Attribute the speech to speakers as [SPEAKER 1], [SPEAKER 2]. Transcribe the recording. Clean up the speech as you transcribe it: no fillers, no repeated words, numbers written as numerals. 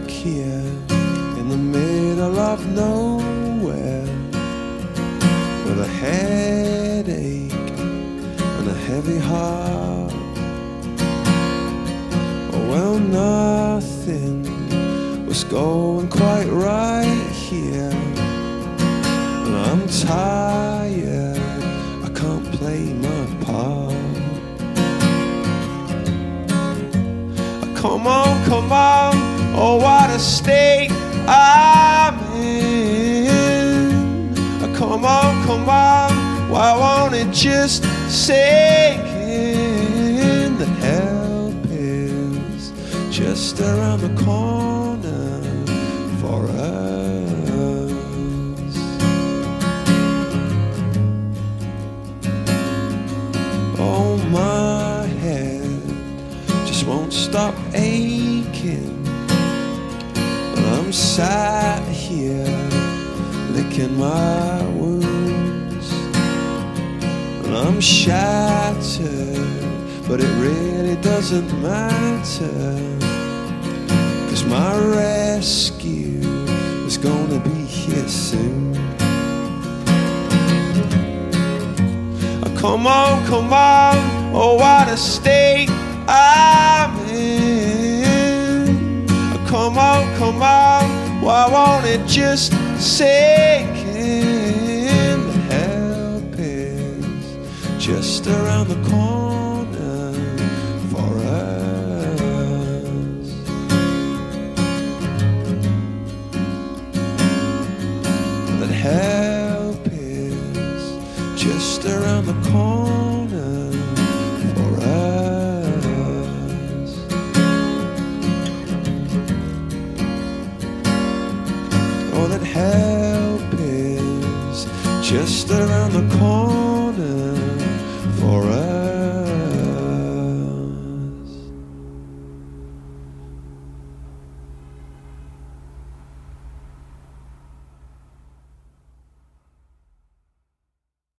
[SPEAKER 1] stuck here in the middle of nowhere with a headache and a heavy heart. Oh, well, nothing was going quite right here, and I'm tired, I can't play my part. Come on, oh what a state I'm in. Come on, why won't it just sink in? The help is just around the corner for us. Oh, my head just won't stop aching, and I'm sat here licking my wounds, and I'm shattered, but it really doesn't matter, 'cause my rescue is gonna be here soon. Come on, oh what a state I'm in. Come on, why won't it just sink in? The help is just around the corner for us. That help is just around the corner for us. Oh, that help is just around the corner